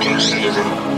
can't save it.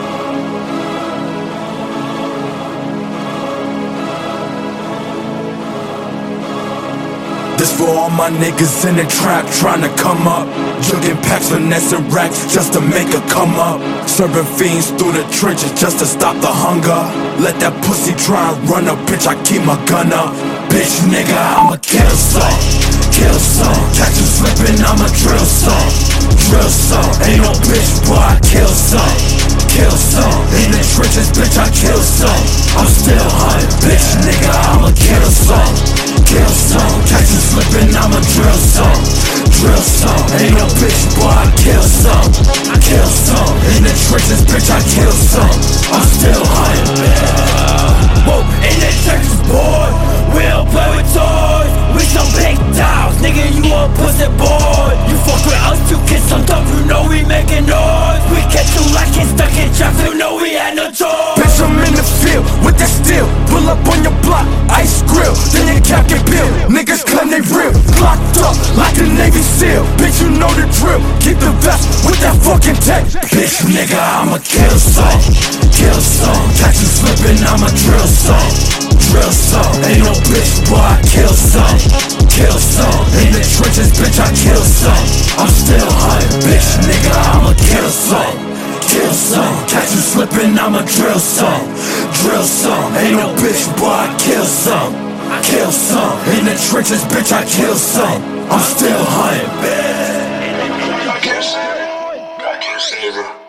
This for all my niggas in the trap tryna come up, jugging packs, finessing racks just to make a come up, serving fiends through the trenches just to stop the hunger. Let that pussy try and run up, bitch, I keep my gun up. Bitch nigga, I'ma kill some, kill some. Catch you slipping, I'ma drill some, drill some. Ain't no bitch, boy, I kill some, kill some. In the trenches, bitch, I kill some. I'm still hunting, bitch nigga, I'ma kill some, kill some. Catch you slipping, I'ma drill some, drill some. Ain't no bitch, boy, I kill some, kill some. In the trenches, bitch, I kill some. I'm still hunting. Whoa, in the trenches, boy, we don't play with toys. We some big dogs, nigga, you a pussy boy. You fuck with us, you get some dope, you know we making noise. We catch you like it's stuck in traffic, you know we had no choice. Bitch, I'm in the field with that steel. Pull up on your block, ice grill, then your cap get peeled. Niggas claim they real, locked up like a Navy SEAL. Bitch, you know the drill, keep the vest with that fucking tech. Bitch, nigga, I'ma kill some, kill some. Catch you slipping, I'ma drill some, drill some. Ain't no bitch, boy, I kill some, kill some. In the trenches, bitch, I kill some. I'm still hunting, bitch, nigga, I'ma kill some, kill some. Catch you slipping, I'ma drill some, drill some. Ain't no bitch, boy, I kill some, kill some. In the trenches, bitch, I kill some. I'm still hunting, bitch. I can't save it.